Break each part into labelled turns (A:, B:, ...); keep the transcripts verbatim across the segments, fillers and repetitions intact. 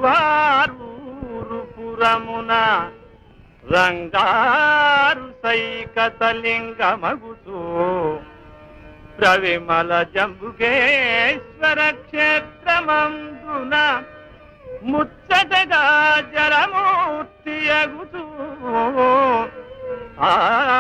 A: వారూరు పురమున రంగారు సైకతలింగమగుతూ ప్రవిమల జంబుకేశ్వర క్షేత్రమందున ముచ్చటగా జరమూర్తి అగుతూ ఆ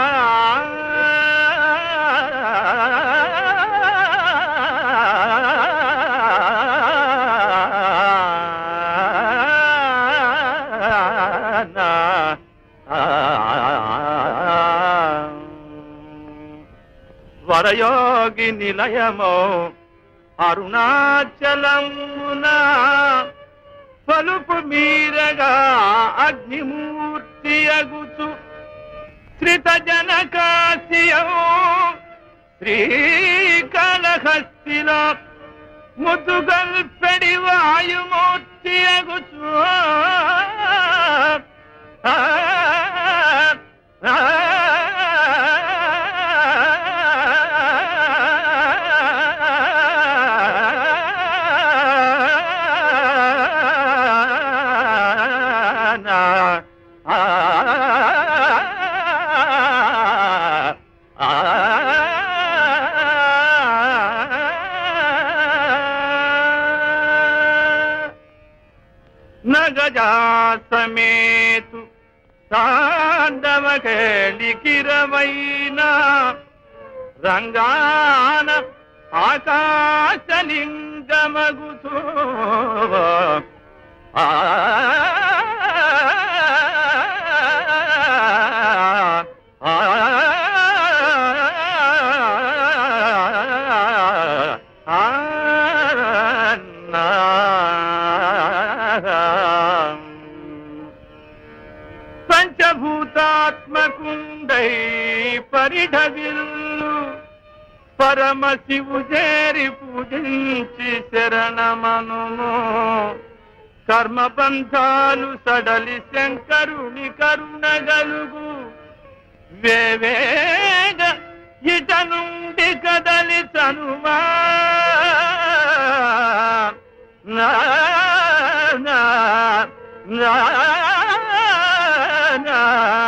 A: వరయోగి నిలయమో అరుణాచలమున పలుపు మీరగా అగ్నిమూర్తి అగుచు శ్రిత జనకాశియం శ్రీకాళహస్తిలో ముదుగల్పెడి వాయుమూర్తి అగుచు నగజాసమేతు తాండవకేళికిరవైన రంగాన ఆకాశలింగమగుతూ ఆ పంచభూతాత్మకుండై పరిఢవిల్లు పరమశివు చేరి పూజించి శరణమనుము కర్మబంధాలు సడలి శంకరుని కరుణగలుగు వేవేగ ఇట నుండి కదలి చనుమా నా నా నా